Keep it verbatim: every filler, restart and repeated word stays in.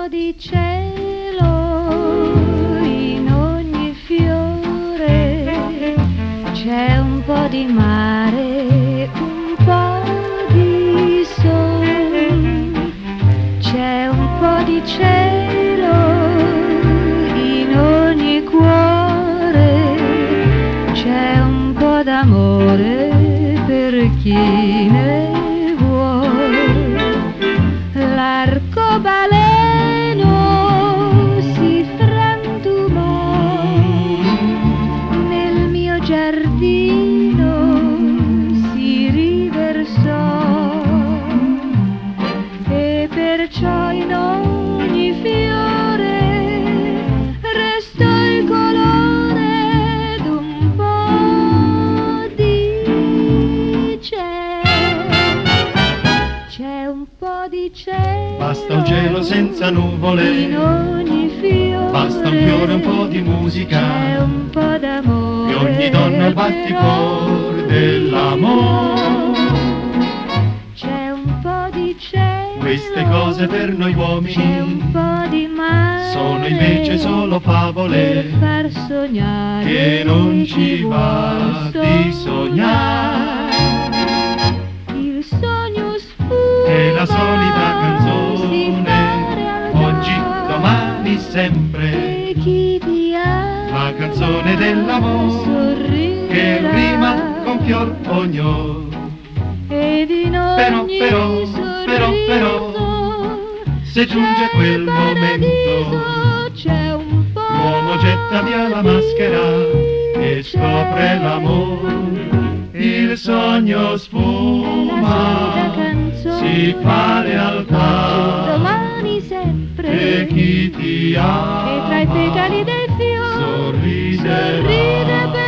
po' di cielo in ogni fiore, c'è un po' di mare, un po' di sole, c'è un po' di cielo in ogni cuore, c'è un po' d'amore per chi ne vuole. L'arcobaleno si frantumò nel mio giardino, si riversò, e perciò in ogni fiore restò il colore d'un po' di cielo. C'è un po' di cielo, basta un cielo senza nuvole, in ogni fiore, basta un fiore, un po' di musica, c'è un po' d'amore, e ogni donna il batticuore dell'amore. C'è un po' di cielo, Queste cose per noi c'è uomini un po' di mare, sono invece solo favole, per far sognare che non ci chi va vuol di sognare. Il sogno sfuma È la solita si canzone, pare al oggi, cuore, domani, sempre, e chi ti ama la canzone dell'amore sorriderà, che rima con fior ognor. ed in Però, ogni però, però, però, sorriso se giunge c'è quel il paradiso, momento, c'è un po' l'uomo getta via la maschera e scopre l'amore. Il sogno sfuma, si fa realtà, domani sempre, e chi ti ama e tra i petali del fiore sorriderà. sorride per